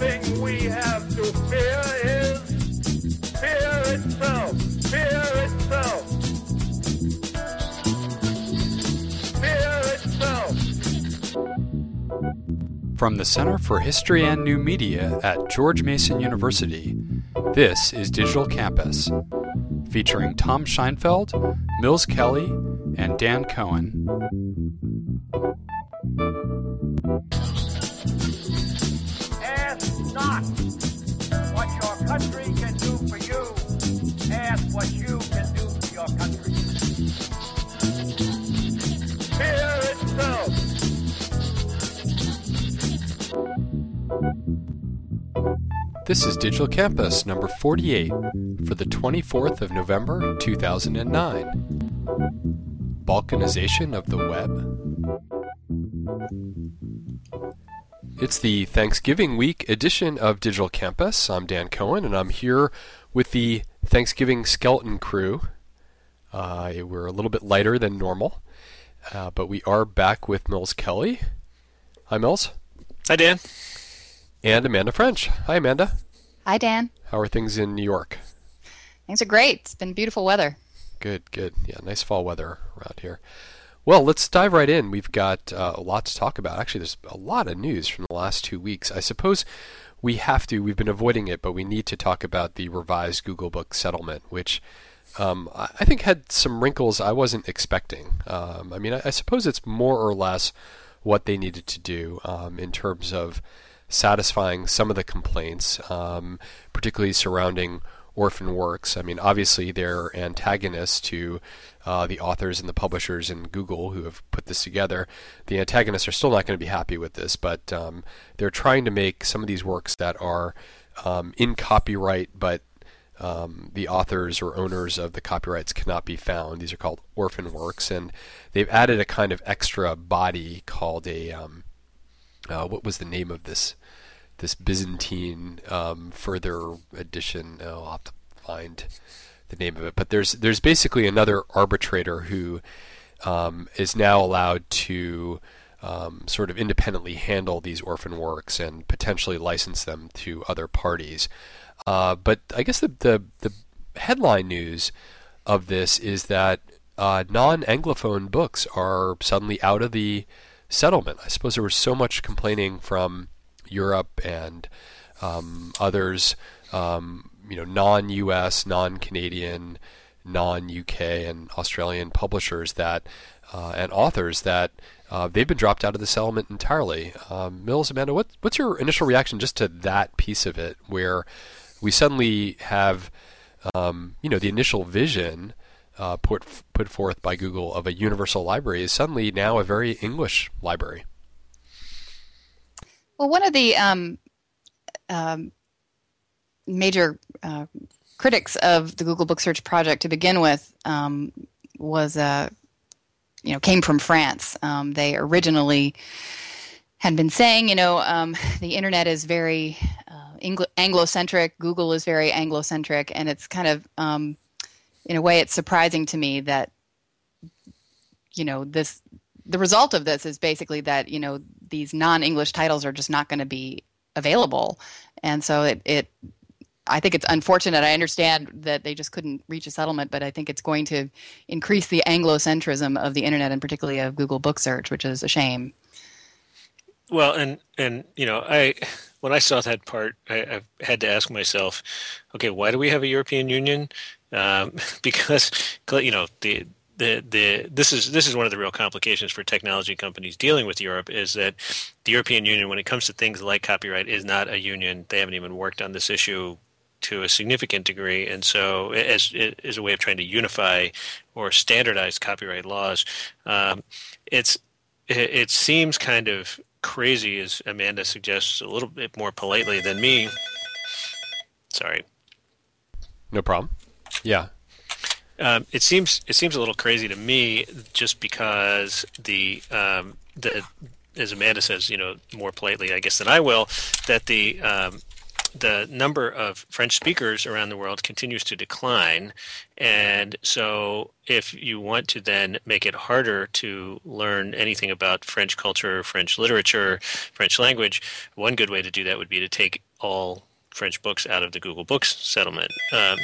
thing we have to fear is fear itself. Fear itself. Fear itself. From the Center for History and New Media at George Mason University, this is Digital Campus, featuring Tom Scheinfeld, Mills Kelly, and Dan Cohen. Ask not what your country can do for you. Ask what you can do for your country. Fear itself. This is Digital Campus number 48 for the 24th of November, 2009. Balkanization of the Web. It's the Thanksgiving week edition of Digital Campus. I'm Dan Cohen, and I'm here with the Thanksgiving skeleton crew. We're a little bit lighter than normal, but we are back with Mills Kelly. Hi, Mills. Hi, Dan. And Amanda French. Hi, Amanda. Hi, Dan. How are things in New York? Things are great. It's been beautiful weather. Good, good. Yeah, nice fall weather around here. Well, let's dive right in. We've got a lot to talk about. Actually, there's a lot of news from the last 2 weeks. I suppose we've been avoiding it, but we need to talk about the revised Google Book settlement, which I think had some wrinkles I wasn't expecting. I suppose it's more or less what they needed to do in terms of satisfying some of the complaints, particularly surrounding orphan works. Obviously they're antagonists to the authors and the publishers in Google who have put this together. The antagonists are still not going to be happy with this, but they're trying to make some of these works that are in copyright, but the authors or owners of the copyrights cannot be found. These are called orphan works, and they've added a kind of extra body called a what was the name of this Byzantine further edition? I'll have to find the name of it. But there's basically another arbitrator who is now allowed to sort of independently handle these orphan works and potentially license them to other parties. But I guess the headline news of this is that non-Anglophone books are suddenly out of the settlement. I suppose there was so much complaining from Europe and others, non-US, non-Canadian, non-UK, and Australian publishers that and authors that they've been dropped out of the settlement entirely. Mills, Amanda, what's your initial reaction just to that piece of it, where we suddenly have the initial vision put forth by Google of a universal library is suddenly now a very English library? Well, one of the major critics of the Google Book Search project to begin with was came from France. They originally had been saying, the internet is very Anglo-centric. Google is very Anglo-centric, and it's kind of in a way, it's surprising to me that, the result of this is basically that, these non-English titles are just not going to be available. And so I think it's unfortunate. I understand that they just couldn't reach a settlement, but I think it's going to increase the Anglo-centrism of the internet and particularly of Google Book Search, which is a shame. Well, and when I saw that part, I had to ask myself, okay, why do we have a European Union? Because this is one of the real complications for technology companies dealing with Europe, is that the European Union, when it comes to things like copyright, is not a union. They haven't even worked on this issue to a significant degree, and so as a way of trying to unify or standardize copyright laws, it seems kind of crazy, as Amanda suggests a little bit more politely than me. Sorry. No problem. Yeah. It seems a little crazy to me, just because as Amanda says, more politely, I guess, than I will, that the the number of French speakers around the world continues to decline. And so if you want to then make it harder to learn anything about French culture, French literature, French language, one good way to do that would be to take all French books out of the Google Books settlement. God,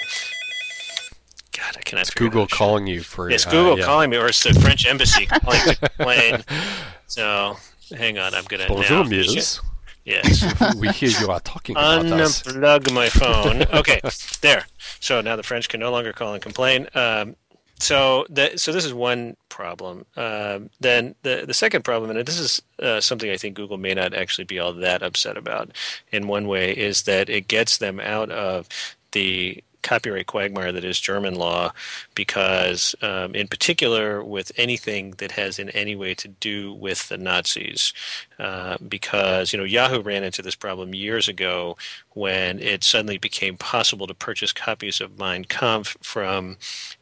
I cannot. It's Google calling you for. It's Google calling me, or it's the French embassy calling to complain. So hang on, I'm gonna. Bonjour, now. Mies. Yes. We hear you are talking about us. Unplug my phone. Okay, there. So now the French can no longer call and complain. So this is one problem. Then the second problem, and this is something I think Google may not actually be all that upset about in one way, is that it gets them out of the copyright quagmire that is German law, because in particular with anything that has in any way to do with the Nazis, because Yahoo ran into this problem years ago when it suddenly became possible to purchase copies of Mein Kampf from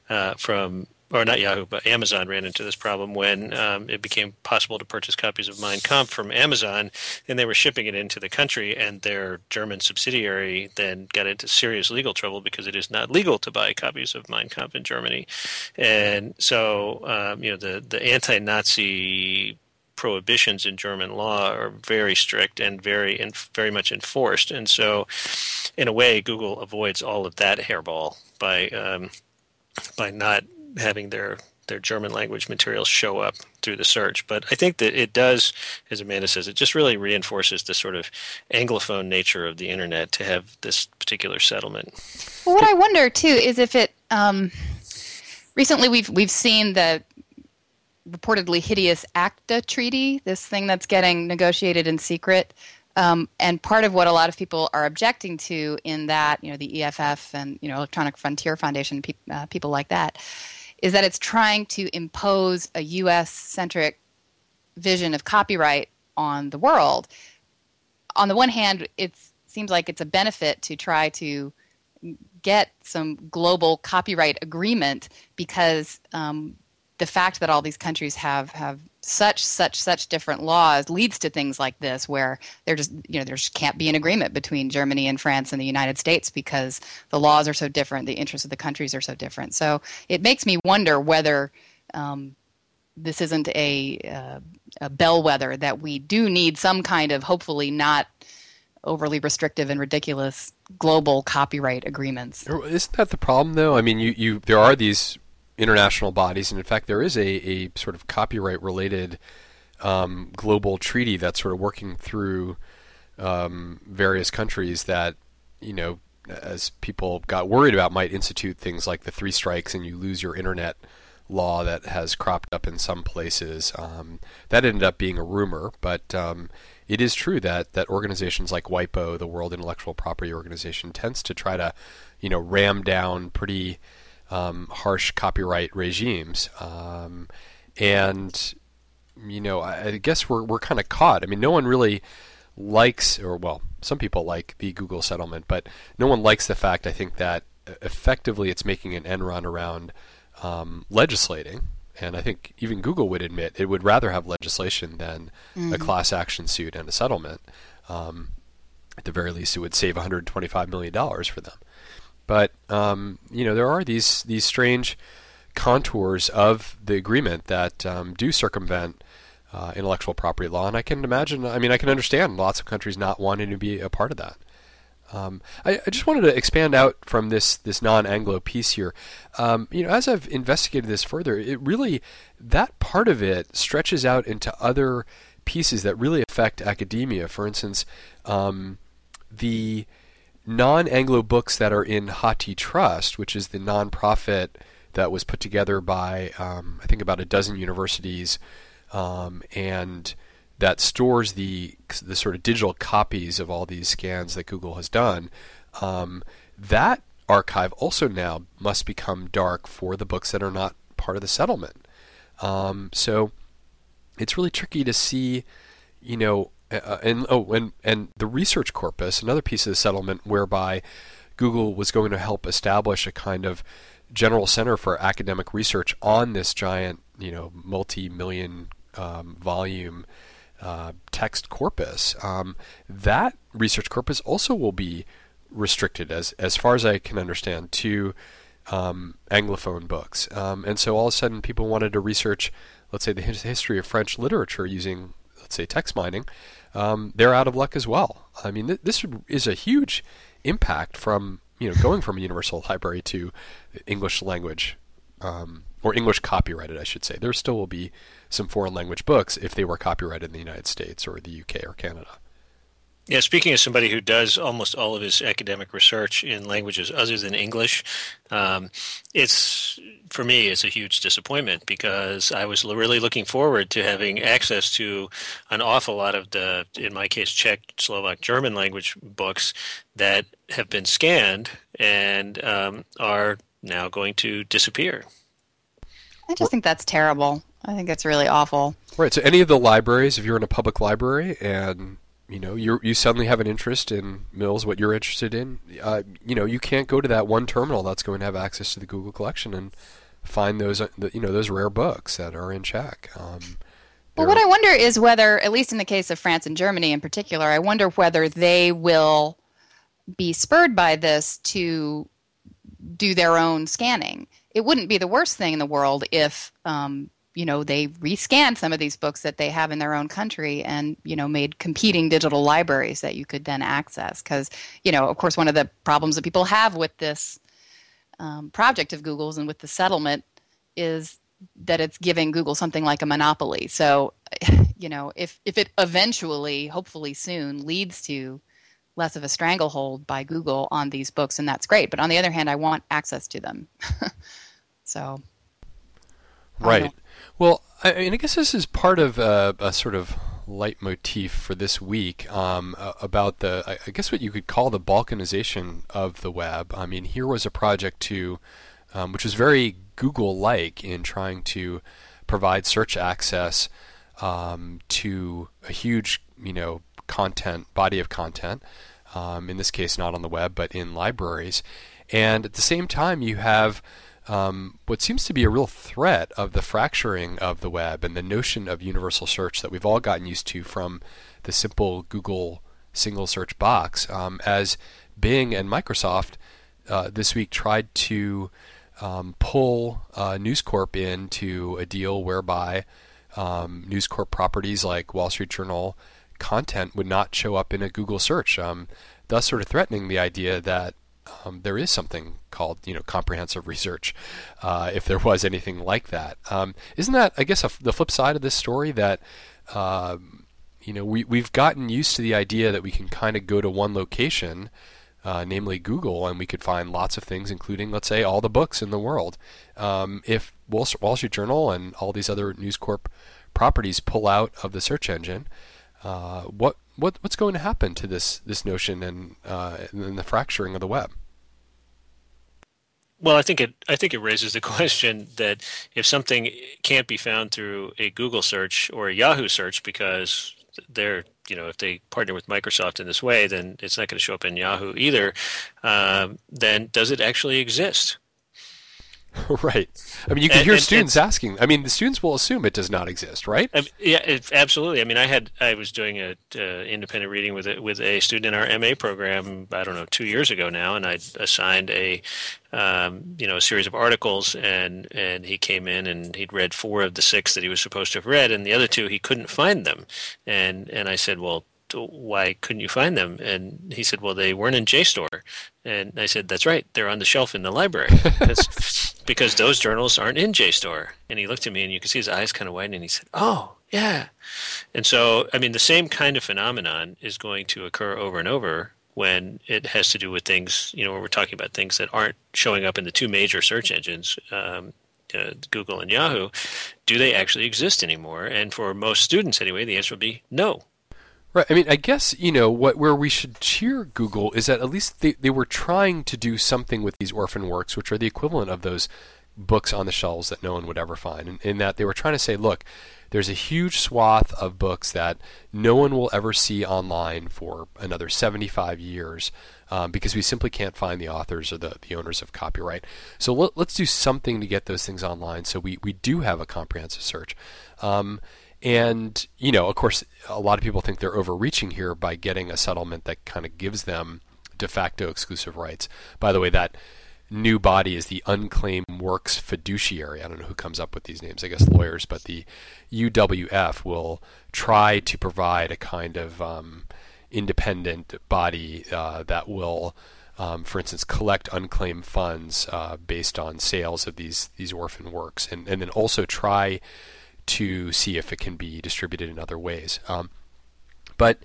or not Yahoo, but Amazon ran into this problem when it became possible to purchase copies of Mein Kampf from Amazon, and they were shipping it into the country, and their German subsidiary then got into serious legal trouble because it is not legal to buy copies of Mein Kampf in Germany. And so, the anti-Nazi prohibitions in German law are very strict and very much enforced. And so, in a way, Google avoids all of that hairball by not having their German language materials show up through the search. But I think that it does, as Amanda says, it just really reinforces the sort of Anglophone nature of the internet to have this particular settlement. Well, what I wonder too is if it recently we've seen the reportedly hideous ACTA treaty, this thing that's getting negotiated in secret. And part of what a lot of people are objecting to in that, the EFF and, Electronic Frontier Foundation, people like that, is that it's trying to impose a U.S.-centric vision of copyright on the world. On the one hand, it seems like it's a benefit to try to get some global copyright agreement because the fact that all these countries have such different laws leads to things like this, where there just can't be an agreement between Germany and France and the United States because the laws are so different, the interests of the countries are so different. So it makes me wonder whether this isn't a bellwether that we do need some kind of, hopefully not overly restrictive and ridiculous, global copyright agreements. Isn't that the problem, though? I mean, there are these international bodies, and in fact there is a sort of copyright-related global treaty that's sort of working through various countries that, as people got worried about, might institute things like the 3 strikes and you lose your internet law that has cropped up in some places. That ended up being a rumor, but it is true that organizations like WIPO, the World Intellectual Property Organization, tends to try to, ram down pretty harsh copyright regimes, and I guess we're kind of caught. I mean, no one really likes, or well, some people like the Google settlement, but no one likes the fact, I think, that effectively it's making an end run around legislating, and I think even Google would admit it would rather have legislation than a class action suit and a settlement. At the very least, it would save $125 million for them. But there are these strange contours of the agreement that do circumvent intellectual property law, and I can understand lots of countries not wanting to be a part of that. I just wanted to expand out from this non-Anglo piece here. As I've investigated this further, it really, that part of it stretches out into other pieces that really affect academia. For instance, the non-Anglo books that are in HathiTrust, which is the nonprofit that was put together by I think about a dozen universities, and that stores the sort of digital copies of all these scans that Google has done. That archive also now must become dark for the books that are not part of the settlement. So it's really tricky to see, and the research corpus, another piece of the settlement whereby Google was going to help establish a kind of general center for academic research on this giant, multi-million volume text corpus. That research corpus also will be restricted, as far as I can understand, to Anglophone books. And so all of a sudden people wanted to research, let's say, the history of French literature using, let's say, text mining. They're out of luck as well. I mean, this is a huge impact from, going from a universal library to English language, or English copyrighted, I should say. There still will be some foreign language books if they were copyrighted in the United States or the UK or Canada. Yeah, speaking as somebody who does almost all of his academic research in languages other than English, for me, it's a huge disappointment because I was really looking forward to having access to an awful lot of the, in my case, Czech, Slovak, German language books that have been scanned and are now going to disappear. I just think that's terrible. I think that's really awful. Right. So any of the libraries, if you're in a public library and you suddenly have an interest in Mills, what you're interested in, you can't go to that one terminal that's going to have access to the Google collection and find those rare books that are in Czech. Well, what I wonder is whether, at least in the case of France and Germany in particular, I wonder whether they will be spurred by this to do their own scanning. It wouldn't be the worst thing in the world if they rescanned some of these books that they have in their own country and, made competing digital libraries that you could then access. Because, of course, one of the problems that people have with this project of Google's and with the settlement is that it's giving Google something like a monopoly. So, if it eventually, hopefully soon, leads to less of a stranglehold by Google on these books, and that's great. But on the other hand, I want access to them. So. Right. Well, I guess this is part of a sort of leitmotif for this week about I guess what you could call the Balkanization of the web. I mean, here was a project which was very Google-like in trying to provide search access to a huge, body of content. In this case, not on the web, but in libraries. And at the same time, you have what seems to be a real threat of the fracturing of the web and the notion of universal search that we've all gotten used to from the simple Google single search box, as Bing and Microsoft this week tried to pull News Corp into a deal whereby News Corp properties like Wall Street Journal content would not show up in a Google search, thus sort of threatening the idea that there is something called, comprehensive research, if there was anything like that. Isn't that, I guess, the flip side of this story that, we've gotten used to the idea that we can kind of go to one location, namely Google, and we could find lots of things, including, let's say, all the books in the world. If Wall Street Journal and all these other News Corp properties pull out of the search engine, what's going to happen to this notion and the fracturing of the web? Well, I think it raises the question that if something can't be found through a Google search or a Yahoo search because they're, if they partner with Microsoft in this way, then it's not going to show up in Yahoo either. Then does it actually exist? Right. I mean, you can hear students asking. I mean, the students will assume it does not exist, right? Absolutely. I mean, I was doing an independent reading with a student in our MA program, I don't know, 2 years ago now, and I assigned a series of articles, and he came in and he'd read 4 of the 6 that he was supposed to have read, and the other 2 he couldn't find them, and I said, well, why couldn't you find them? And he said, well, they weren't in JSTOR. And I said, that's right, they're on the shelf in the library. That's because those journals aren't in JSTOR. And he looked at me, and you could see his eyes kind of widen, and he said, oh, yeah. And so, I mean, the same kind of phenomenon is going to occur over and over when it has to do with things, when we're talking about things that aren't showing up in the 2 major search engines, Google and Yahoo. Do they actually exist anymore? And for most students anyway, the answer would be no. Right. I mean, I guess, where we should cheer Google is that at least they were trying to do something with these orphan works, which are the equivalent of those books on the shelves that no one would ever find. And in that they were trying to say, look, there's a huge swath of books that no one will ever see online for another 75 years because we simply can't find the authors or the owners of copyright. So let's do something to get those things online so we do have a comprehensive search. And, of course, a lot of people think they're overreaching here by getting a settlement that kind of gives them de facto exclusive rights. By the way, that new body is the Unclaimed Works Fiduciary. I don't know who comes up with these names, I guess lawyers, but the UWF will try to provide a kind of independent body that will, for instance, collect unclaimed funds based on sales of these orphan works, and then also try to see if it can be distributed in other ways. But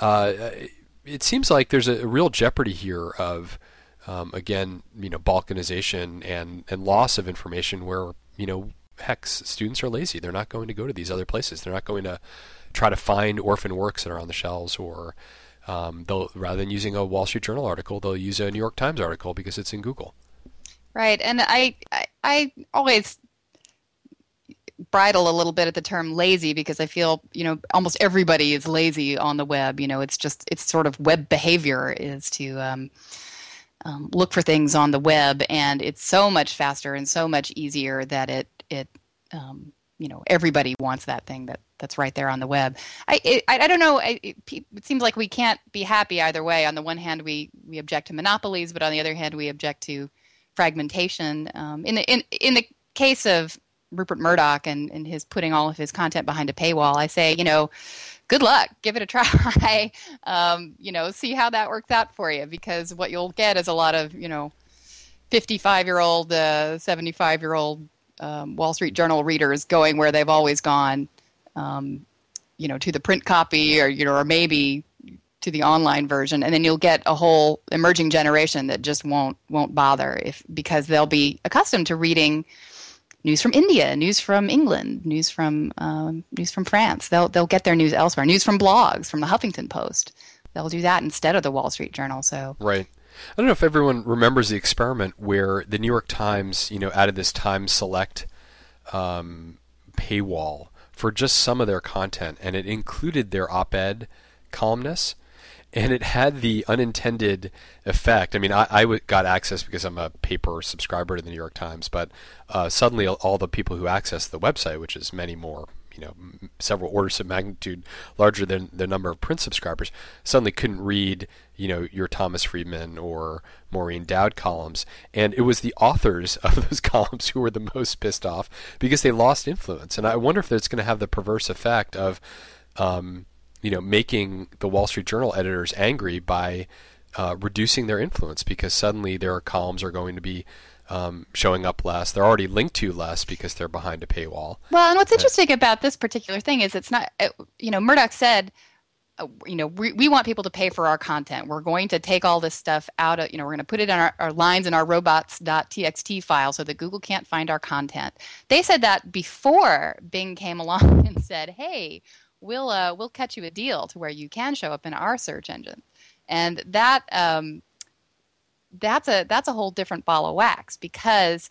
it seems like there's a real jeopardy here of again, balkanization and loss of information where, heck, students are lazy. They're not going to go to these other places. They're not going to try to find orphan works that are on the shelves, or they'll, rather than using a Wall Street Journal article, they'll use a New York Times article because it's in Google. Right. And I always bridle a little bit at the term lazy because I feel, almost everybody is lazy on the web. It's sort of web behavior is to look for things on the web, and it's so much faster and so much easier that it everybody wants that thing that's right there on the web. I don't know. It seems like we can't be happy either way. On the one hand, we object to monopolies, but on the other hand, we object to fragmentation. In the case of Rupert Murdoch and his putting all of his content behind a paywall, I say, good luck. Give it a try. See how that works out for you, because what you'll get is a lot of, 55-year-old, 75-year-old Wall Street Journal readers going where they've always gone, to the print copy or maybe to the online version, and then you'll get a whole emerging generation that just won't bother because they'll be accustomed to reading news from India, news from England, news from France. They'll get their news elsewhere. News from blogs, from the Huffington Post. They'll do that instead of the Wall Street Journal. So right. I don't know if everyone remembers the experiment where the New York Times, added this Time Select paywall for just some of their content, and it included their op-ed columnists. And it had the unintended effect. I mean, I got access because I'm a paper subscriber to the New York Times, but suddenly all the people who access the website, which is many more, several orders of magnitude larger than the number of print subscribers, suddenly couldn't read, your Thomas Friedman or Maureen Dowd columns. And it was the authors of those columns who were the most pissed off because they lost influence. And I wonder if that's going to have the perverse effect of making the Wall Street Journal editors angry by reducing their influence, because suddenly their columns are going to be showing up less. They're already linked to less because they're behind a paywall. Well, and what's interesting about this particular thing is it's not, Murdoch said, we want people to pay for our content. We're going to take all this stuff out of, we're going to put it on our lines in our robots.txt file so that Google can't find our content. They said that before Bing came along and said, hey, we'll cut you a deal to where you can show up in our search engine. And that's a whole different ball of wax, because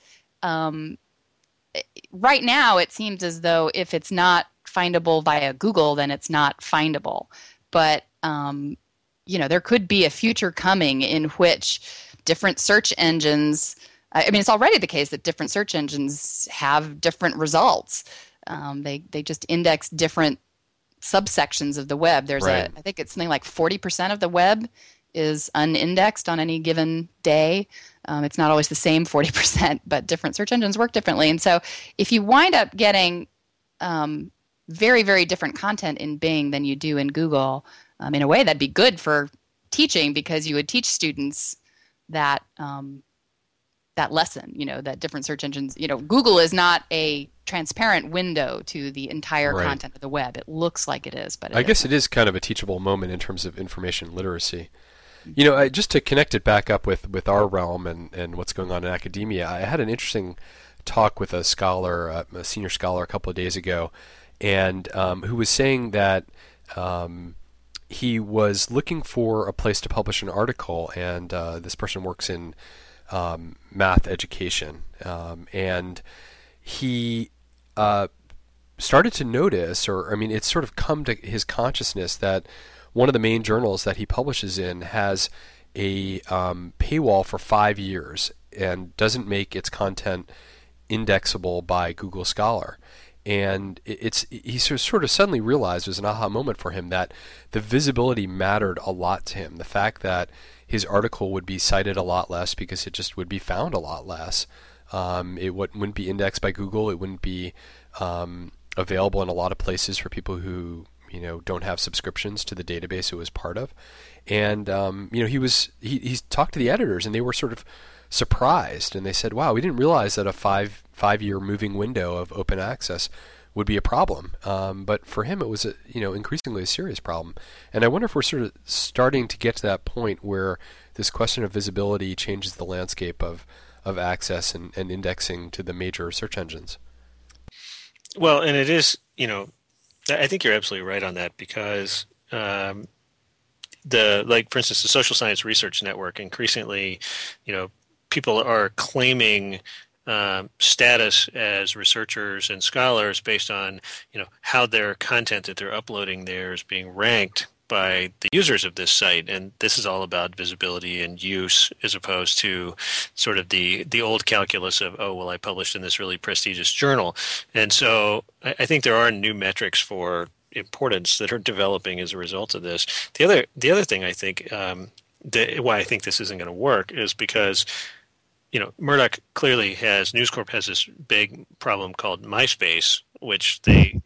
right now it seems as though if it's not findable via Google, then it's not findable. But there could be a future coming in which different search engines, it's already the case that different search engines have different results. They just index different subsections of the web. There's I think it's something like 40% of the web is unindexed on any given day. It's not always the same 40%, but different search engines work differently. And so if you wind up getting very, very different content in Bing than you do in Google, in a way that'd be good for teaching, because you would teach students that that lesson, that different search engines, Google is not a transparent window to the entire content of the web. It looks like it is, but I guess it is kind of a teachable moment in terms of information literacy. Just to connect it back up with our realm and what's going on in academia, I had an interesting talk with a scholar, a senior scholar, a couple of days ago, and who was saying that he was looking for a place to publish an article, and this person works in math education, and he started to notice, it's sort of come to his consciousness that one of the main journals that he publishes in has a paywall for 5 years and doesn't make its content indexable by Google Scholar. And he sort of suddenly realized, it was an aha moment for him, that the visibility mattered a lot to him. The fact that his article would be cited a lot less because it just would be found a lot less. It wouldn't be indexed by Google. It wouldn't be available in a lot of places for people who don't have subscriptions to the database it was part of. And he talked to the editors, and they were sort of surprised, and they said, "Wow, we didn't realize that a five-year moving window of open access would be a problem." But for him, it was increasingly a serious problem. And I wonder if we're sort of starting to get to that point where this question of visibility changes the landscape of access and indexing to the major search engines. Well, and it is, I think you're absolutely right on that, because for instance, the Social Science Research Network, increasingly, people are claiming status as researchers and scholars based on, how their content that they're uploading there is being ranked by the users of this site. And this is all about visibility and use, as opposed to sort of the old calculus of, oh, well, I published in this really prestigious journal. And so I think there are new metrics for importance that are developing as a result of this. The other thing I think why I think this isn't going to work is because Murdoch clearly News Corp has this big problem called MySpace, which they,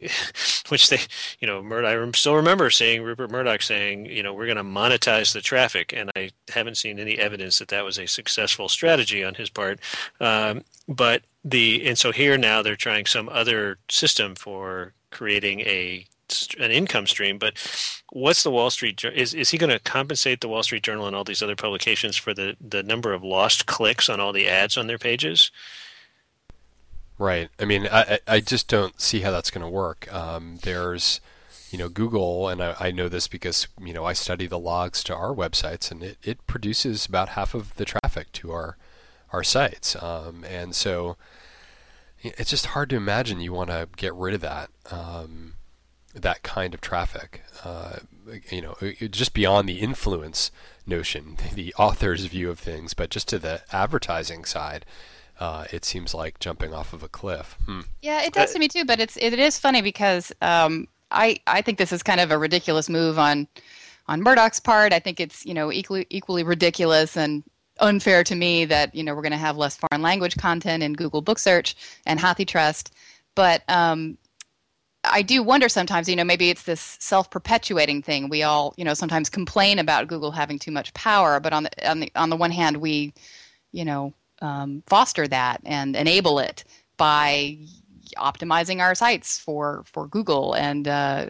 I still remember seeing Rupert Murdoch saying, we're going to monetize the traffic, and I haven't seen any evidence that was a successful strategy on his part. And so here now they're trying some other system for creating an income stream. But what's the Wall Street Journal? Is he going to compensate the Wall Street Journal and all these other publications for the number of lost clicks on all the ads on their pages? Right. I mean, I just don't see how that's going to work. There's, Google, and I know this because, I study the logs to our websites, and it produces about half of the traffic to our sites. And so it's just hard to imagine you want to get rid of that kind of traffic. Just beyond the influence notion, the author's view of things, but just to the advertising side. It seems like jumping off of a cliff. Yeah, it does to me too. But it is funny because I think this is kind of a ridiculous move on Murdoch's part. I think it's equally ridiculous and unfair to me that we're going to have less foreign language content in Google Book Search and HathiTrust. But I do wonder sometimes. Maybe it's this self-perpetuating thing. We all sometimes complain about Google having too much power, but on the one hand we foster that and enable it by optimizing our sites for Google and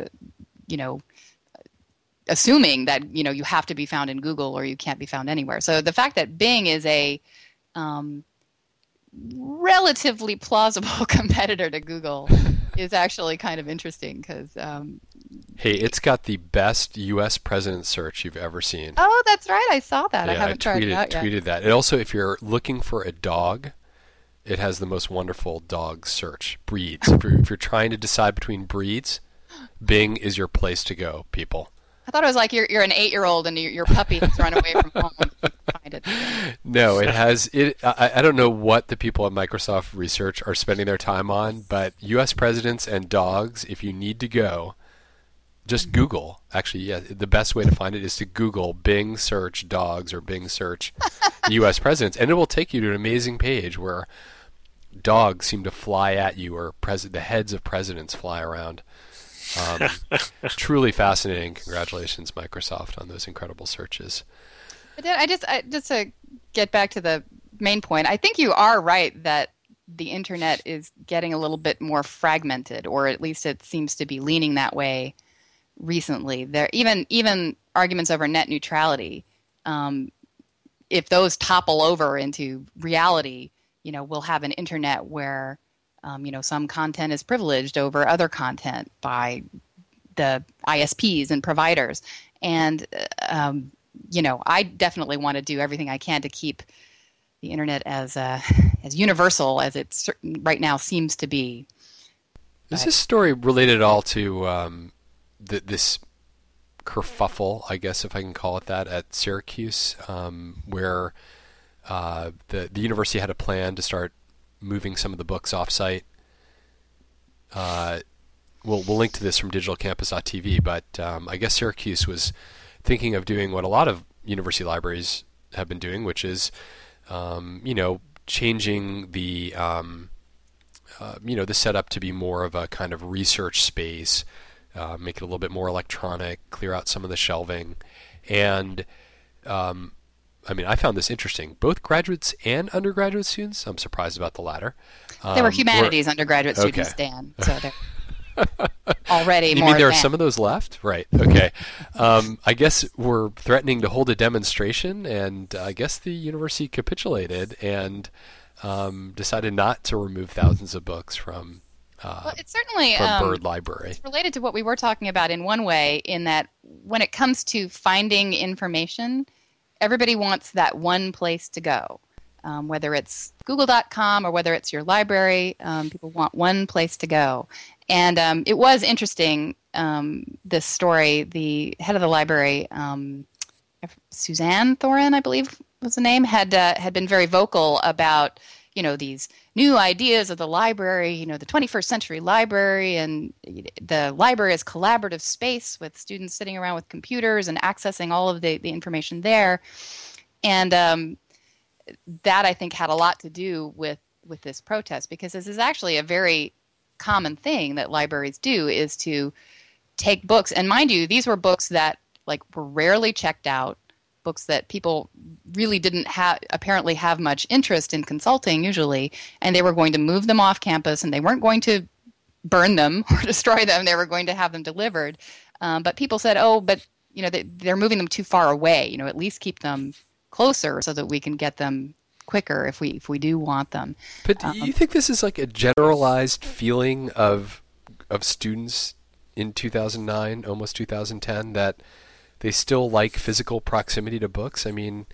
assuming that you have to be found in Google or you can't be found anywhere. So the fact that Bing is a relatively plausible competitor to Google is actually kind of interesting because hey, it's got the best U.S. president search you've ever seen. Oh, that's right. I saw that. Yeah, I haven't tried it out yet. Tweeted that. And also, if you're looking for a dog, it has the most wonderful dog search. Breeds. If you're trying to decide between breeds, Bing is your place to go, people. I thought it was like you're an 8-year-old and your puppy has run away from home. Find it. No, it has it. I don't know what the people at Microsoft Research are spending their time on, but U.S. presidents and dogs, if you need to go, just Google. Actually, yeah, the best way to find it is to Google Bing search dogs or Bing search U.S. presidents, and it will take you to an amazing page where dogs seem to fly at you, or the heads of presidents fly around. Truly fascinating. Congratulations, Microsoft, on those incredible searches. Just to get back to the main point, I think you are right that the internet is getting a little bit more fragmented, or at least it seems to be leaning that way recently. There even arguments over net neutrality. If those topple over into reality, we'll have an internet where some content is privileged over other content by the ISPs and providers. And, I definitely want to do everything I can to keep the internet as universal as it right now seems to be. Is this story related at all to this kerfuffle, I guess if I can call it that, at Syracuse, where the university had a plan to start moving some of the books off-site? we'll link to this from digitalcampus.tv, but I guess Syracuse was thinking of doing what a lot of university libraries have been doing, which is, changing the, the setup to be more of a kind of research space, make it a little bit more electronic, clear out some of the shelving, and I found this interesting. Both graduates and undergraduate students, I'm surprised about the latter. There were humanities undergraduate students, okay. Dan, so they're already you more mean there advanced. are some of those left? Right, okay. I guess we're threatening to hold a demonstration, and I guess the university capitulated and decided not to remove thousands of books from Well, it's certainly Bird Library. It's related to what we were talking about in one way, in that when it comes to finding information, everybody wants that one place to go. Whether it's google.com or whether it's your library, people want one place to go. And it was interesting, this story. The head of the library, Suzanne Thorin, I believe was the name, had been very vocal about these new ideas of the library, the 21st century library, and the library is collaborative space with students sitting around with computers and accessing all of the information there. And that, I think, had a lot to do with this protest, because this is actually a very common thing that libraries do, is to take books. And mind you, these were books that were rarely checked out, books that people really didn't apparently have much interest in consulting usually, and they were going to move them off campus, and they weren't going to burn them or destroy them. They were going to have them delivered. But people said, they're moving them too far away. At least keep them closer so that we can get them quicker if we do want them. But do you think this is like a generalized feeling of students in 2009, almost 2010, that they still like physical proximity to books? I mean,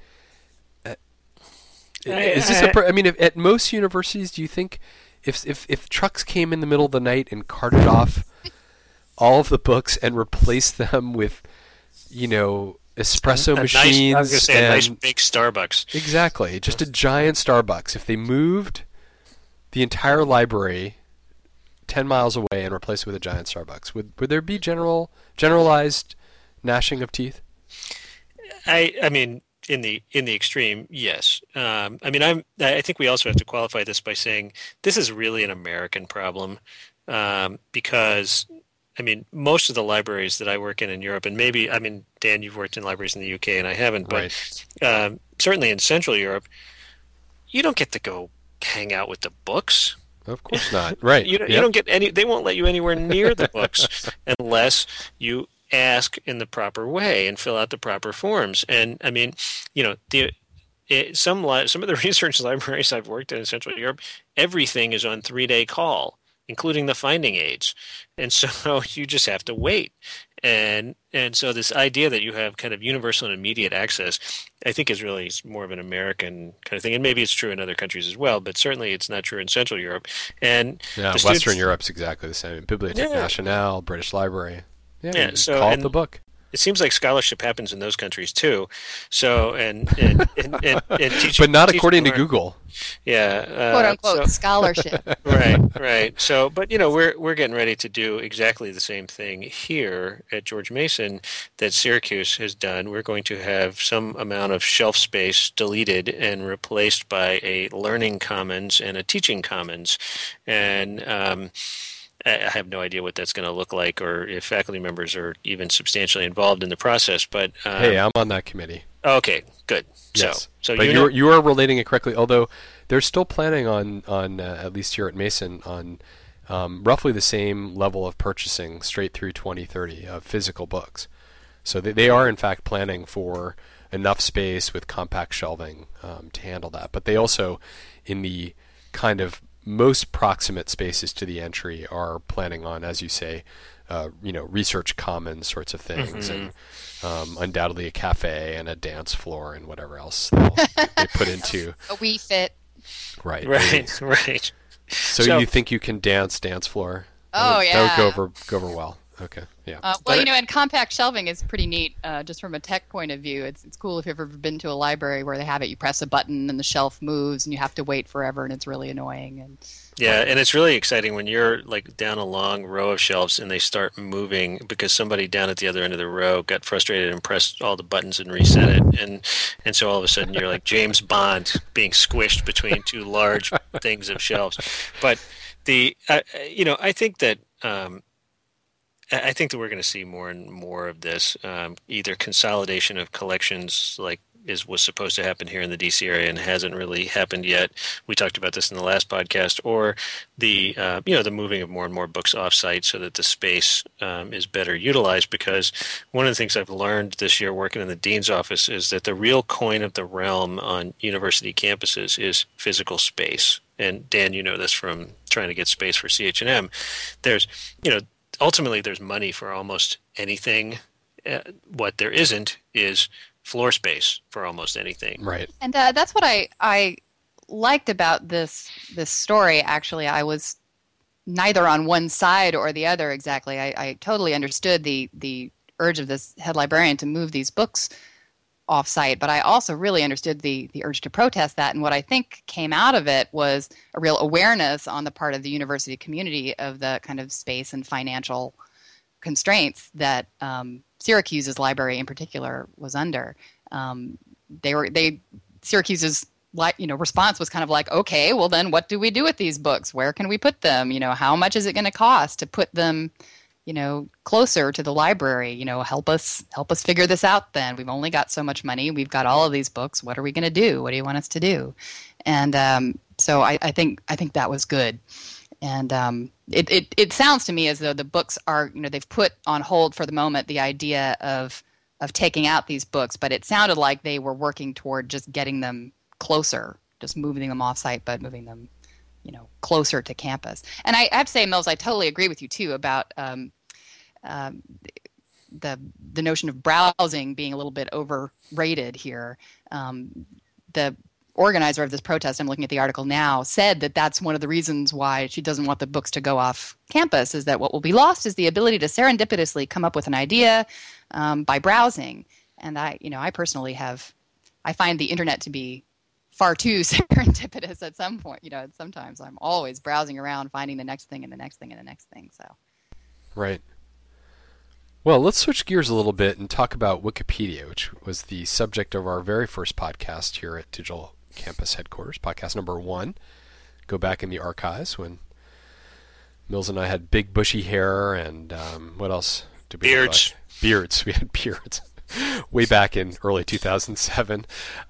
is this at most universities, do you think if trucks came in the middle of the night and carted off all of the books and replaced them with, espresso machines? I was going to say a nice big Starbucks. Exactly, just a giant Starbucks. If they moved the entire library 10 miles away and replaced it with a giant Starbucks, would there be generalized gnashing of teeth? I mean, in the extreme, yes. I think we also have to qualify this by saying this is really an American problem, because most of the libraries that I work in Europe, and maybe, Dan, you've worked in libraries in the UK and I haven't, but right. Certainly in Central Europe, you don't get to go hang out with the books. Of course not. Right. You don't get any. They won't let you anywhere near the books unless you ask in the proper way and fill out the proper forms. And some of the research libraries I've worked in Central Europe, everything is on 3-day call, including the finding aids, and so you just have to wait. And so this idea that you have kind of universal and immediate access, I think, is really more of an American kind of thing. And maybe it's true in other countries as well, but certainly it's not true in Central Europe. And Western Europe's exactly the same. Bibliothèque Nationale, British Library. So call it the book. It seems like scholarship happens in those countries too. So and teaching, but not according to Google. Yeah, quote unquote scholarship. Right. So, but we're getting ready to do exactly the same thing here at George Mason that Syracuse has done. We're going to have some amount of shelf space deleted and replaced by a learning commons and a teaching commons, and I have no idea what that's going to look like, or if faculty members are even substantially involved in the process. But hey, I'm on that committee. Okay, good. Yes. So but you are relating it correctly. Although they're still planning on at least here at Mason on roughly the same level of purchasing straight through 2030 of physical books. So they are in fact planning for enough space with compact shelving to handle that. But they also, in the kind of most proximate spaces to the entry, are planning on, as you say, research commons sorts of things, and undoubtedly a cafe and a dance floor and whatever else they put into a Wii Fit. Right. Right. So you think you can dance floor? Oh, that would go over well. Okay. Yeah. Well, and compact shelving is pretty neat, just from a tech point of view. It's cool if you've ever been to a library where they have it. You press a button and the shelf moves, and you have to wait forever, and it's really annoying. And it's really exciting when you're like down a long row of shelves and they start moving because somebody down at the other end of the row got frustrated and pressed all the buttons and reset it, and so all of a sudden you're like James Bond being squished between two large things of shelves. But I think that. I think that we're going to see more and more of this, either consolidation of collections like was supposed to happen here in the DC area and hasn't really happened yet. We talked about this in the last podcast, or the moving of more and more books off-site so that the space is better utilized. Because one of the things I've learned this year working in the dean's office is that the real coin of the realm on university campuses is physical space. And Dan, you know this from trying to get space for CH&M. There's, ultimately, there's money for almost anything. What there isn't is floor space for almost anything. Right. And that's what I liked about this story. Actually, I was neither on one side or the other exactly. I totally understood the urge of this head librarian to move these books off-site, but I also really understood the urge to protest that. And what I think came out of it was a real awareness on the part of the university community of the kind of space and financial constraints that Syracuse's library in particular was under. Syracuse's response was kind of like, okay, well then what do we do with these books? Where can we put them? How much is it going to cost to put them closer to the library? Help us figure this out then. We've only got so much money. We've got all of these books. What are we going to do? What do you want us to do? And so I think that was good. And it sounds to me as though the books are, they've put on hold for the moment the idea of taking out these books, but it sounded like they were working toward just getting them closer, just moving them off-site, but moving them closer to campus. And I have to say, Mills, I totally agree with you too about the notion of browsing being a little bit overrated here. The organizer of this protest, I'm looking at the article now, said that that's one of the reasons why she doesn't want the books to go off campus, is that what will be lost is the ability to serendipitously come up with an idea by browsing. And I personally I find the internet to be far too serendipitous at some point. Sometimes I'm always browsing around, finding the next thing and the next thing and the next thing. So, right. Well, let's switch gears a little bit and talk about Wikipedia, which was the subject of our very first podcast here at Digital Campus Headquarters, podcast number 1. Go back in the archives when Mills and I had big bushy hair and what else did we have? Beards. Beards. We had beards. Way back in early 2007.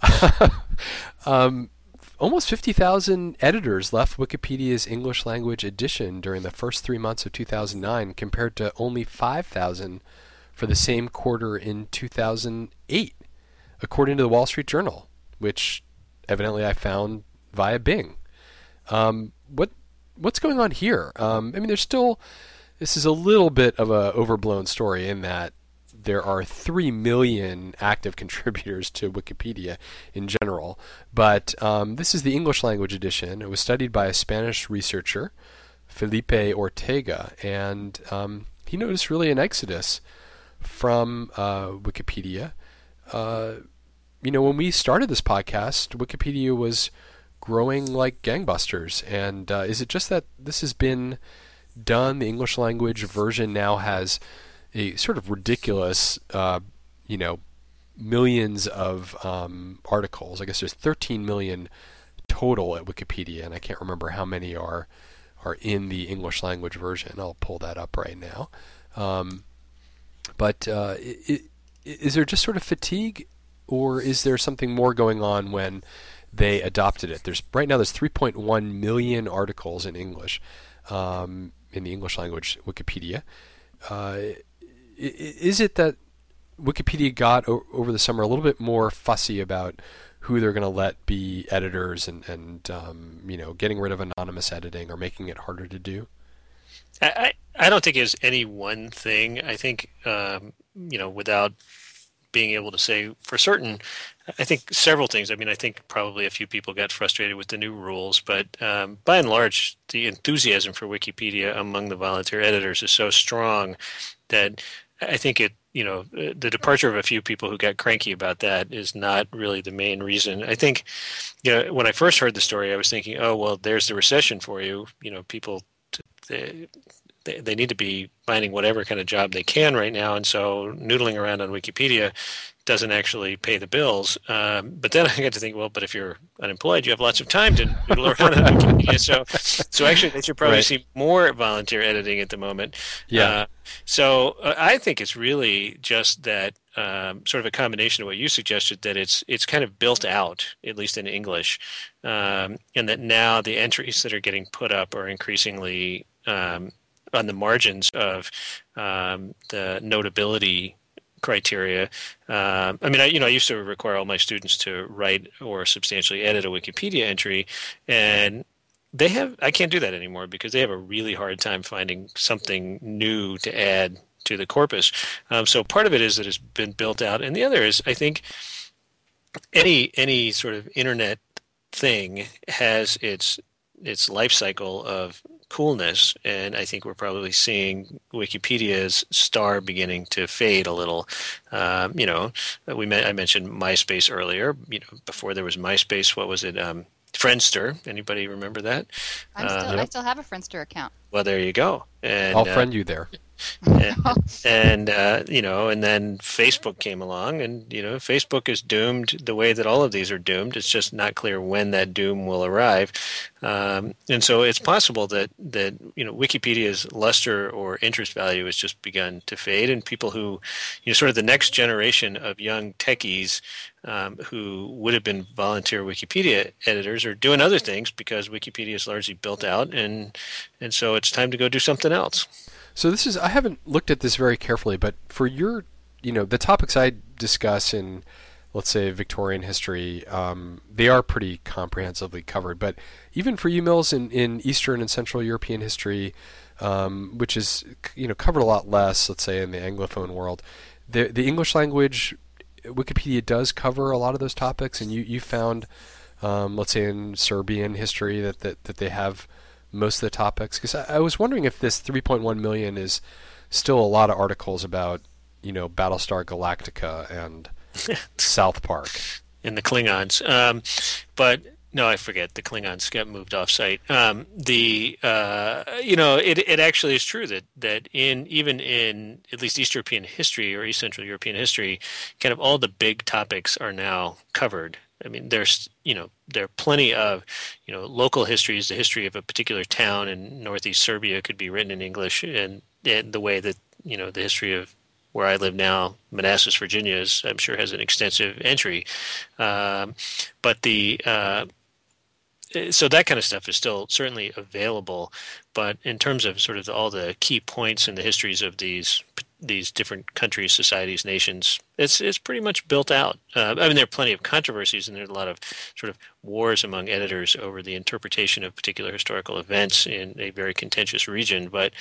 Almost 50,000 editors left Wikipedia's English language edition during the first 3 months of 2009, compared to only 5,000 for the same quarter in 2008, according to the Wall Street Journal, which evidently I found via Bing. What's going on here? This is a little bit of a overblown story in that there are 3 million active contributors to Wikipedia in general, but this is the English language edition. It was studied by a Spanish researcher, Felipe Ortega, and he noticed really an exodus from Wikipedia. When we started this podcast, Wikipedia was growing like gangbusters, and is it just that this has been done? The English language version now has a sort of ridiculous, millions of articles. I guess there's 13 million total at Wikipedia, and I can't remember how many are in the English language version. I'll pull that up right now. But is there just sort of fatigue, or is there something more going on when they adopted it? Right now there's 3.1 million articles in English in the English language Wikipedia. Is it that Wikipedia got over the summer a little bit more fussy about who they're going to let be editors and getting rid of anonymous editing or making it harder to do? I don't think it's any one thing. I think without being able to say for certain, I think several things. I think probably a few people got frustrated with the new rules, but by and large, the enthusiasm for Wikipedia among the volunteer editors is so strong that I think the departure of a few people who got cranky about that is not really the main reason. I think, when I first heard the story, I was thinking, oh, well, there's the recession for you. People, they need to be finding whatever kind of job they can right now, and so noodling around on Wikipedia doesn't actually pay the bills. But then I got to think, well, but if you're unemployed, you have lots of time to noodle around on Wikipedia. So actually, they should probably see more volunteer editing at the moment. Yeah. So I think it's really just that sort of a combination of what you suggested, that it's kind of built out, at least in English, and that now the entries that are getting put up are increasingly on the margins of the notability criteria. I used to require all my students to write or substantially edit a Wikipedia entry, and I can't do that anymore because they have a really hard time finding something new to add to the corpus. So part of it is that it's been built out, and the other is, I think, any sort of internet thing has its life cycle of coolness, and I think we're probably seeing Wikipedia's star beginning to fade a little. I mentioned MySpace earlier. Before there was MySpace, what was it? Friendster. Anybody remember that? I still have a Friendster account. Well, there you go. And I'll friend you there. And then Facebook came along, and Facebook is doomed the way that all of these are doomed. It's just not clear when that doom will arrive, and so it's possible that Wikipedia's luster or interest value has just begun to fade, and people who, sort of the next generation of young techies who would have been volunteer Wikipedia editors are doing other things because Wikipedia is largely built out, and so it's time to go do something else. So I haven't looked at this very carefully, but for your, the topics I discuss in, let's say, Victorian history, they are pretty comprehensively covered. But even for you, Mills, in Eastern and Central European history, which is, covered a lot less, let's say, in the Anglophone world, the English language, Wikipedia does cover a lot of those topics, and you found, let's say, in Serbian history that they have most of the topics, because I was wondering if this 3.1 million is still a lot of articles about, Battlestar Galactica and South Park and the Klingons. But no, I forget, the Klingons got moved off site. It actually is true that even in at least East European history or East Central European history, kind of all the big topics are now covered. I mean, there are plenty of, local histories. The history of a particular town in northeast Serbia could be written in English, and the way that, the history of where I live now, Manassas, Virginia, I'm sure has an extensive entry. So that kind of stuff is still certainly available. But in terms of sort of all the key points in the histories of these different countries, societies, nations, it's pretty much built out. There are plenty of controversies, and there's a lot of sort of wars among editors over the interpretation of particular historical events in a very contentious region. But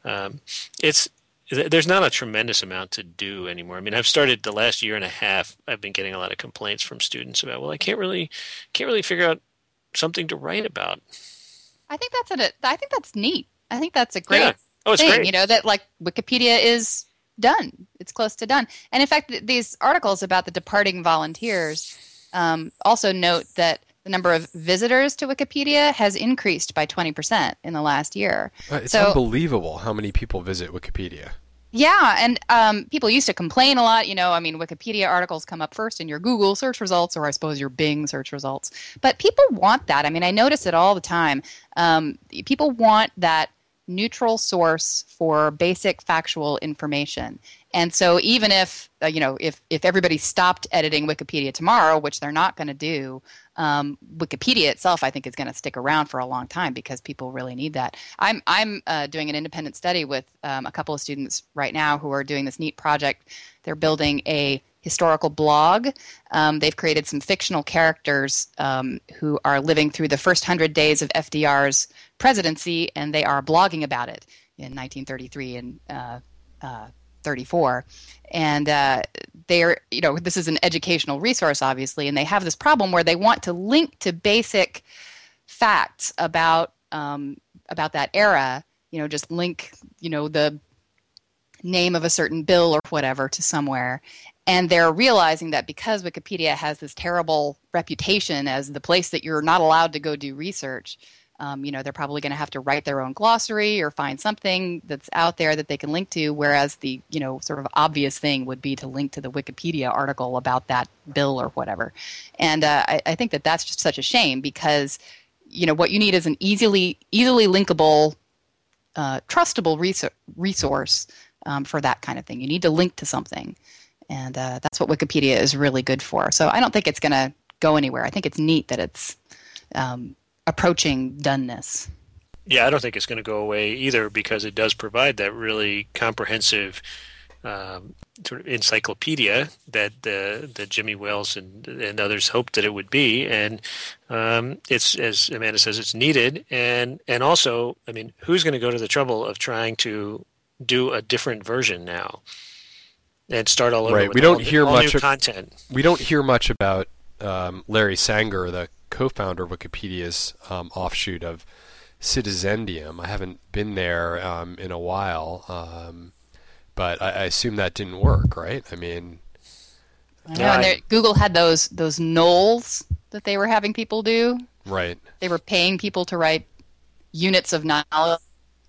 there's not a tremendous amount to do anymore. I mean, I've started the last year and a half. I've been getting a lot of complaints from students about, well, I can't really figure out something to write about. I think that's neat. I think that's a great thing. Great. That like Wikipedia is done. It's close to done. And in fact, these articles about the departing volunteers also note that the number of visitors to Wikipedia has increased by 20% in the last year. It's unbelievable how many people visit Wikipedia. Yeah, and people used to complain a lot. Wikipedia articles come up first in your Google search results, or I suppose your Bing search results. But people want that. I mean, I notice it all the time. People want that neutral source for basic factual information. And so even if everybody stopped editing Wikipedia tomorrow, which they're not going to do, Wikipedia itself, I think, is going to stick around for a long time because people really need that. I'm doing an independent study with a couple of students right now who are doing this neat project. They're building a historical blog. They've created some fictional characters who are living through the first 100 days of FDR's presidency, and they are blogging about it in 1933 and 34. And they're, this is an educational resource, obviously, and they have this problem where they want to link to basic facts about that era. Just link, the name of a certain bill or whatever to somewhere. And they're realizing that because Wikipedia has this terrible reputation as the place that you're not allowed to go do research, they're probably going to have to write their own glossary or find something that's out there that they can link to, whereas the, sort of obvious thing would be to link to the Wikipedia article about that bill or whatever. And I think that that's just such a shame because, what you need is an easily linkable, trustable resource for that kind of thing. You need to link to something. And that's what Wikipedia is really good for. So I don't think it's going to go anywhere. I think it's neat that it's approaching doneness. Yeah, I don't think it's going to go away either because it does provide that really comprehensive sort of encyclopedia that the Jimmy Wales and others hoped that it would be. And it's, as Amanda says, it's needed. And also, I mean, who's going to go to the trouble of trying to do a different version now? And start all over. Right. With We don't all hear much new content. We don't hear much about Larry Sanger, the co-founder of Wikipedia's offshoot of Citizendium. I haven't been there in a while, but I assume that didn't work, right? I mean, I know. And Google had those nulls that they were having people do. Right. They were paying people to write units of knowledge.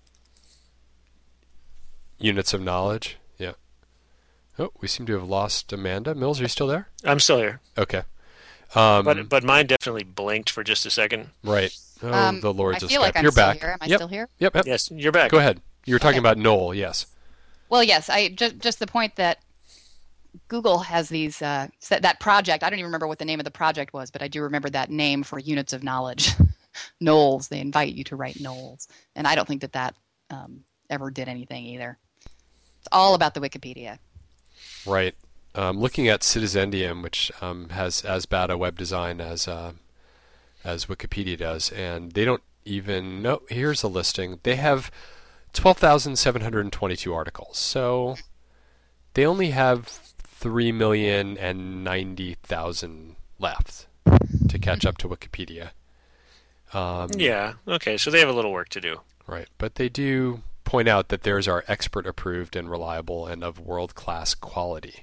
Units of knowledge. Yeah. Oh, we seem to have lost Amanda. Mills, are you still there? I'm still here. Okay. But mine definitely blinked for just a second. Right. Oh, the Lord's of Skype. Like You're back. Here. Am I still here? Yep. Yes, you're back. Go ahead. You were talking about Knoll, yes. Well, yes. I just the point that Google has these that project. I don't even remember what the name of the project was, but I do remember that name for units of knowledge. Knolls. They invite you to write Knolls, and I don't think that ever did anything either. It's all about the Wikipedia. Right. Looking at Citizendium, which has as bad a web design as Wikipedia does, and they don't even know. Here's a listing. They have 12,722 articles, so they only have 3,090,000 left to catch up to Wikipedia. Yeah. Okay. So they have a little work to do. Right, but they do point out that theirs are expert approved and reliable and of world-class quality.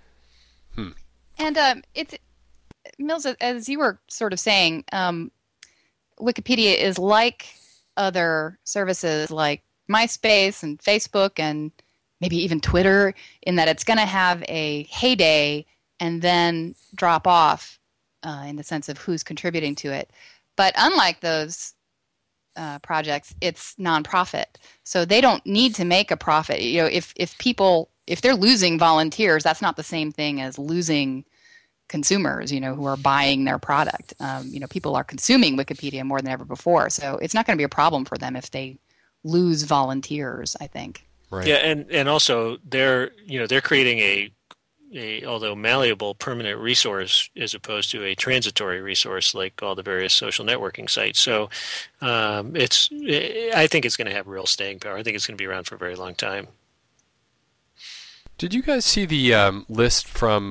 And it's Mills, as you were sort of saying, Wikipedia is like other services like MySpace and Facebook and maybe even Twitter in that it's going to have a heyday and then drop off in the sense of who's contributing to it. But unlike those projects, it's nonprofit, so they don't need to make a profit. If they're losing volunteers, that's not the same thing as losing consumers, who are buying their product. People are consuming Wikipedia more than ever before, so it's not going to be a problem for them if they lose volunteers, I think. Right. Yeah, and also they're creating a although malleable permanent resource as opposed to a transitory resource like all the various social networking sites. So I think it's going to have real staying power. I think it's going to be around for a very long time. Did you guys see the list from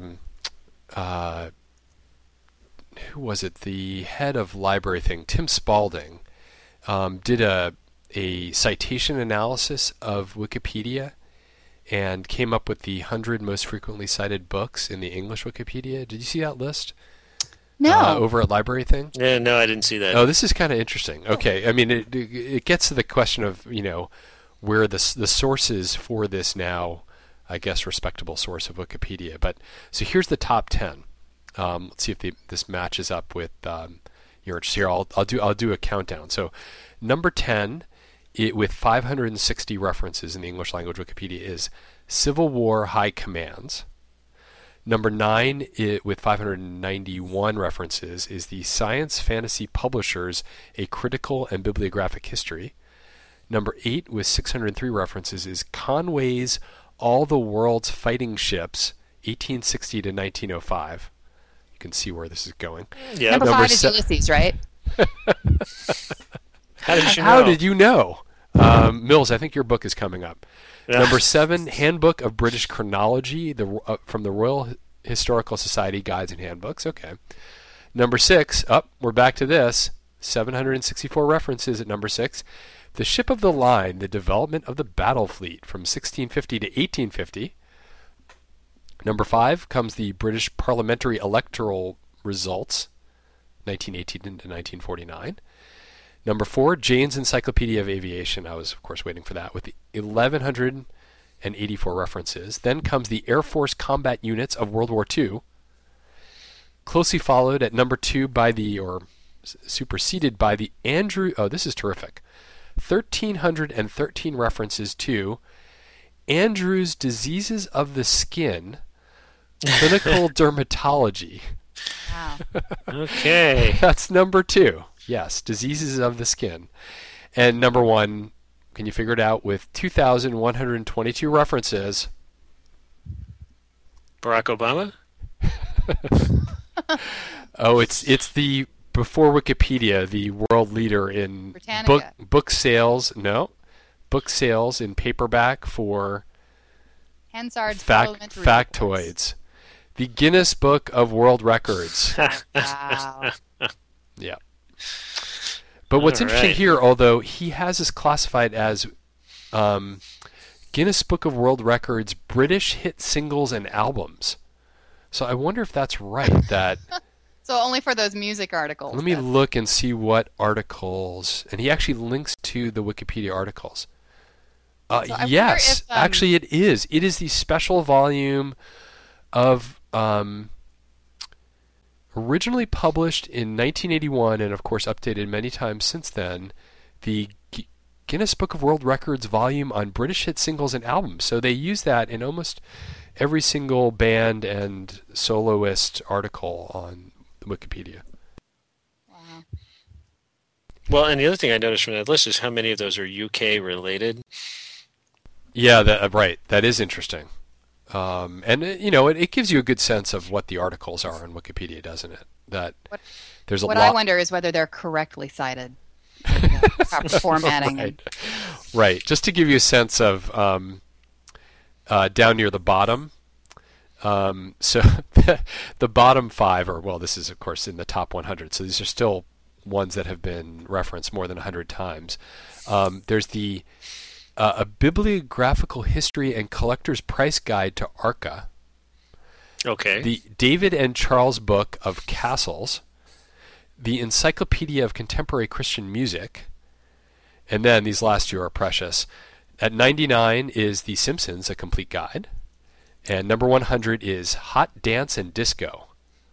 who was it? The head of library thing, Tim Spalding, did a citation analysis of Wikipedia and came up with the 100 most frequently cited books in the English Wikipedia. Did you see that list? No. Over at Library Thing? Yeah, no, I didn't see that. Oh, this is kind of interesting. Okay, I mean, it gets to the question of, where the sources for this now, I guess, respectable source of Wikipedia. But so here's the top 10. Let's see if this matches up with your interest here. I'll do a countdown. So number 10, with 560 references in the English language Wikipedia, is Civil War High Commands. Number 9, with 591 references, is the Science Fantasy Publishers, A Critical and Bibliographic History. Number 8, with 603 references, is Conway's All the World's Fighting Ships, 1860 to 1905. You can see where this is going. Yeah. Number 5 is Ulysses, right? How did you know? Mills, I think your book is coming up. Yeah. Number 7, Handbook of British Chronology, from the Royal Historical Society Guides and Handbooks. Okay. Number 6, we're back to this, 764 references at number 6. The Ship of the Line, The Development of the Battle Fleet from 1650 to 1850. Number 5 comes the British Parliamentary Electoral Results, 1918 to 1949. Number 4, Jane's Encyclopedia of Aviation. I was, of course, waiting for that with the 1,184 references. Then comes the Air Force Combat Units of World War II, closely followed at number 2 by the, or superseded by the Andrew, oh, this is terrific, 1,313 references to Andrew's Diseases of the Skin, Clinical Dermatology. Wow. Okay. That's number 2. Yes, Diseases of the Skin. And number 1, can you figure it out, with 2,122 references? Barack Obama? Oh, it's the, before Wikipedia, the world leader in book sales. No, book sales in paperback for Hansard's Parliamentary Reports. factoids. The Guinness Book of World Records. Wow. Yeah. But what's All interesting right. here, although he has this classified as Guinness Book of World Records British hit singles and albums. So I wonder if that's right. That So only for those music articles. let me look and see what articles, and he actually links to the Wikipedia articles. I wonder Yes, if, actually it is. It is the special volume of originally published in 1981 and of course updated many times since then, the Guinness Book of World Records volume on British hit singles and albums. So they use that in almost every single band and soloist article on Wikipedia. Wow. Well, and the other thing I noticed from that list is how many of those are UK related. Yeah, right. That is interesting. And it gives you a good sense of what the articles are on Wikipedia, doesn't it? That there's a What lot. I wonder is whether they're correctly cited. Proper formatting. Right. Right. Just to give you a sense of down near the bottom. So the bottom 5 are, well, this is of course in the top 100. So these are still ones that have been referenced more than 100 times. There's the A Bibliographical History and Collector's Price Guide to Arca. Okay. The David and Charles Book of Castles. The Encyclopedia of Contemporary Christian Music. And then these last 2 are precious. At 99 is The Simpsons, A Complete Guide. And number 100 is Hot Dance and Disco.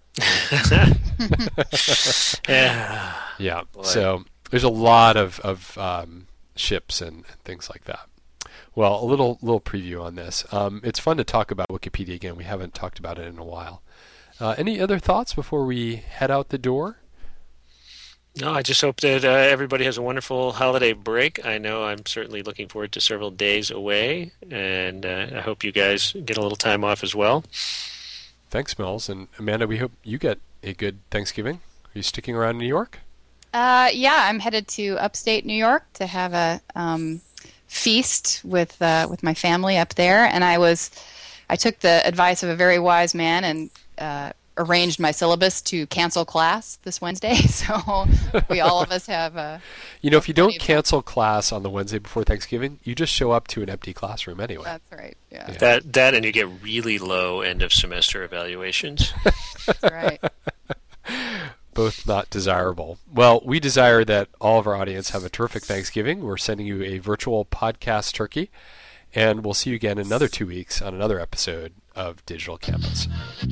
Yeah. Yeah. Boy. So there's a lot of ships and things like that. Well, a little preview on this. It's fun to talk about Wikipedia again. We haven't talked about it in a while. Any other thoughts before we head out the door? No, I just hope that everybody has a wonderful holiday break. I know I'm certainly looking forward to several days away, and I hope you guys get a little time off as well. Thanks, Mills. And Amanda, we hope you get a good Thanksgiving. Are you sticking around in New York? Yeah, I'm headed to upstate New York to have a feast with my family up there, and I took the advice of a very wise man and arranged my syllabus to cancel class this Wednesday. So we all of us have. If you don't cancel class on the Wednesday before Thanksgiving, you just show up to an empty classroom anyway. That's right. Yeah. That and you get really low end of semester evaluations. That's right. Both not desirable. Well, we desire that all of our audience have a terrific Thanksgiving. We're sending you a virtual podcast turkey, and we'll see you again in another 2 weeks on another episode of Digital Campus.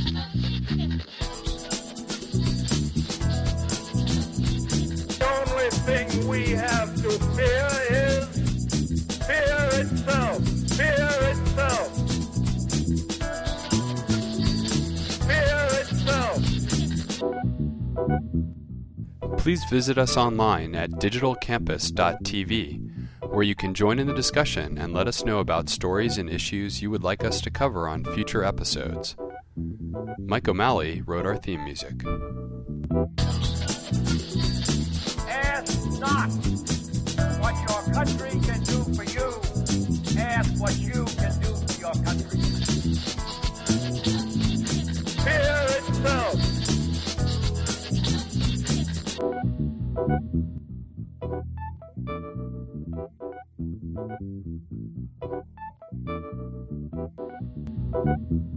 The only thing we have to fear is fear itself. Fear itself. Fear itself. Please visit us online at digitalcampus.tv, where you can join in the discussion and let us know about stories and issues you would like us to cover on future episodes. Mike O'Malley wrote our theme music. Ask not what your country can do for you. Ask what you can do for your country. Fear itself. you.